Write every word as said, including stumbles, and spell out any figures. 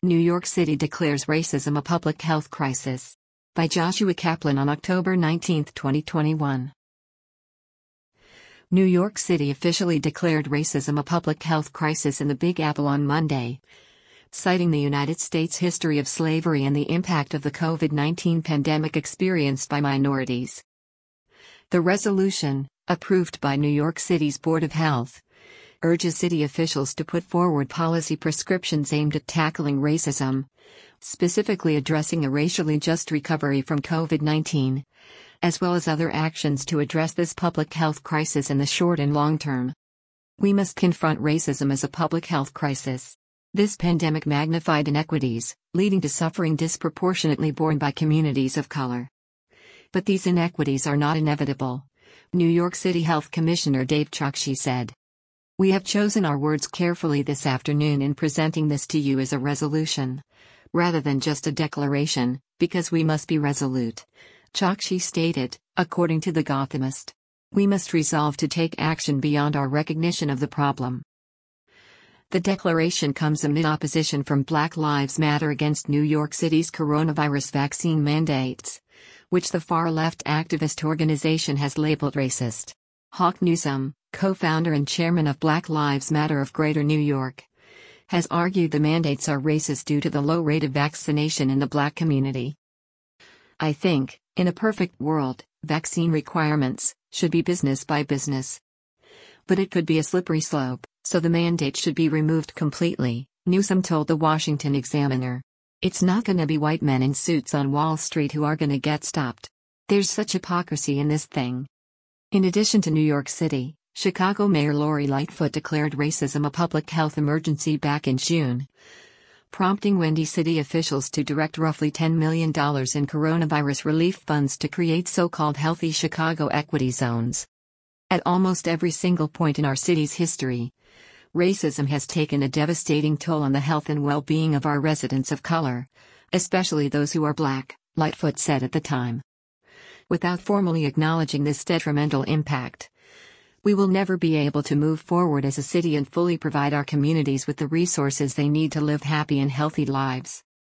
New York City declares racism a public health crisis. By Joshua Kaplan on October nineteenth, twenty twenty-one. New York City officially declared racism a public health crisis in the Big Apple on Monday, citing the United States' history of slavery and the impact of the COVID nineteen pandemic experienced by minorities. The resolution, approved by New York City's Board of Health, urges city officials to put forward policy prescriptions aimed at tackling racism, specifically addressing a racially just recovery from COVID nineteen, as well as other actions to address this public health crisis in the short and long term. We must confront racism as a public health crisis. This pandemic magnified inequities, leading to suffering disproportionately borne by communities of color. But these inequities are not inevitable, New York City Health Commissioner Dave Chokshi said. We have chosen our words carefully this afternoon in presenting this to you as a resolution, rather than just a declaration, because we must be resolute. Chokshi stated, according to The Gothamist. We must resolve to take action beyond our recognition of the problem. The declaration comes amid opposition from Black Lives Matter against New York City's coronavirus vaccine mandates, which the far-left activist organization has labeled racist. Hawk Newsome, co-founder and chairman of Black Lives Matter of Greater New York, has argued the mandates are racist due to the low rate of vaccination in the Black community. I think, in a perfect world, vaccine requirements should be business by business. But it could be a slippery slope, so the mandate should be removed completely, Newsome told the Washington Examiner. It's not gonna be white men in suits on Wall Street who are gonna get stopped. There's such hypocrisy in this thing. In addition to New York City, Chicago Mayor Lori Lightfoot declared racism a public health emergency back in June, prompting Windy City officials to direct roughly ten million dollars in coronavirus relief funds to create so-called healthy Chicago equity zones. At almost every single point in our city's history, racism has taken a devastating toll on the health and well-being of our residents of color, especially those who are Black, Lightfoot said at the time. Without formally acknowledging this detrimental impact, we will never be able to move forward as a city and fully provide our communities with the resources they need to live happy and healthy lives.